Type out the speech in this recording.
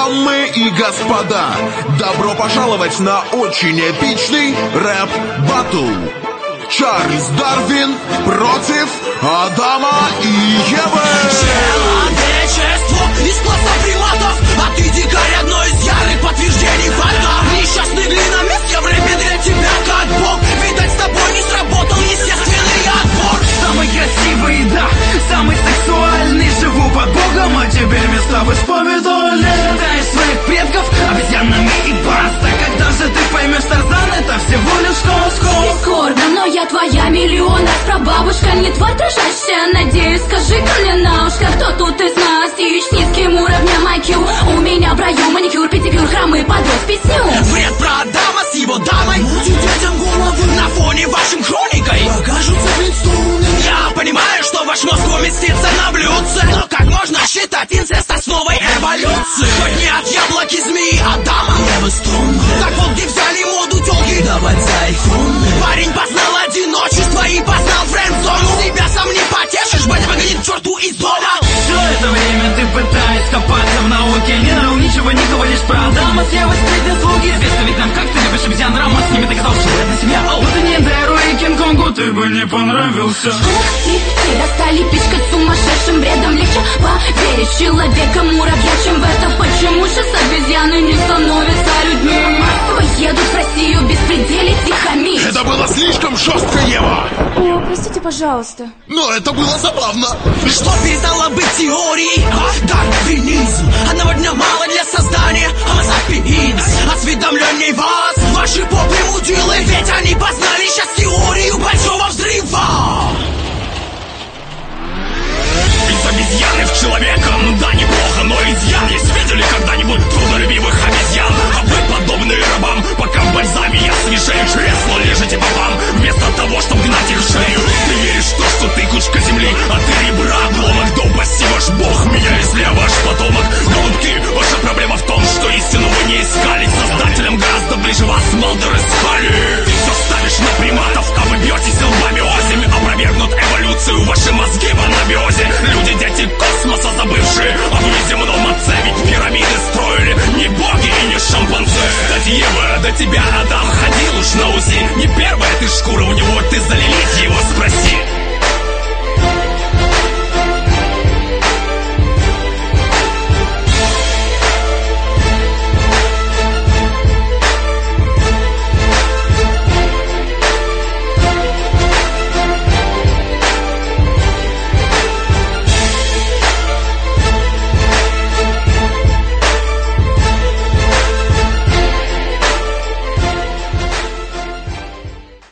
Дамы и господа, добро пожаловать на очень эпичный рэп-баттл. Чарльз Дарвин против Адама и Евы. Человечество из класса приматов, а ты дикарь, одно из ярых подтверждений факта. Несчастный глиномес, я в рэпе для тебя как бог. Видать, с тобой не сработал естественный отбор. Самый красивый, да, самый сексуальный. Живу под Богом, а теперь места в исповедали. Считаешь своих предков обезьянами и баста. Когда же ты поймешь, Тарзан, это всего лишь хоскоп. Бесспорно, но я твоя миллион раз прабабушка, не твой дрожащая. Надеюсь, скажи-ка мне на ушко, кто тут из нас ищ с низким уровнем IQ. У меня в раю маникюр, педикюр, храмы, подрос песню. Бред про Адама с его дамой мутит детям головы. На фоне вашим хроникой покажутся Флинстоуны. Я понимаю, что ваш мозг уместится на блюдце, но как можно считать инцест основой эволюции? Хоть не от яблоки змеи Адама, Евы струнны. Так вот где взяли моду тёлки давать за айфоны. Парень познал одиночество и познал френдзону. Себя сам не потешишь, батя выгонит к черту из дома. Все это время ты пытаешься копаться в науке. Не знал ничего, никого, лишь про Адама с Евой скрыть заслуги. Известно ведь нам, как ты любишь обезьян, Рамос с ними доказал, что это семья. Вот и не Дэру и Кинг-Конгу ты бы не понравился. Ты достали пичкать сумасшедшим бредом. Легче поверить человека-муравья, чем в это. Почему сейчас обезьяны не становятся людьми? Массово едут в Россию беспределить и хамить. Это было слишком жестко, Ева. О, простите, пожалуйста. Но это было забавно. Что перестало быть теорией? Дарвинизм.